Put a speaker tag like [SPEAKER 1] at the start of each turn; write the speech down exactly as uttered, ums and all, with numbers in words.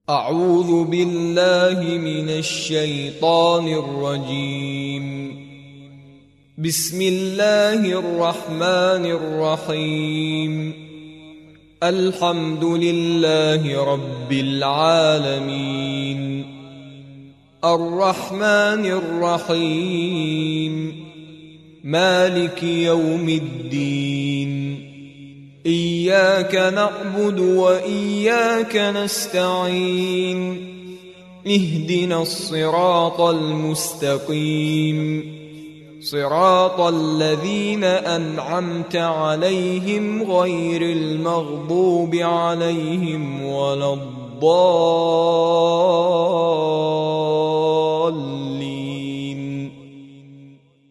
[SPEAKER 1] أعوذ بالله من الشيطان الرجيم. بسم الله الرحمن الرحيم. الحمد لله رب العالمين. الرحمن الرحيم. مالك يوم الدين. إياك نعبد وإياك نستعين. اهدنا الصراط المستقيم، صراط الذين أنعمت عليهم غير المغضوب عليهم ولا الضالين.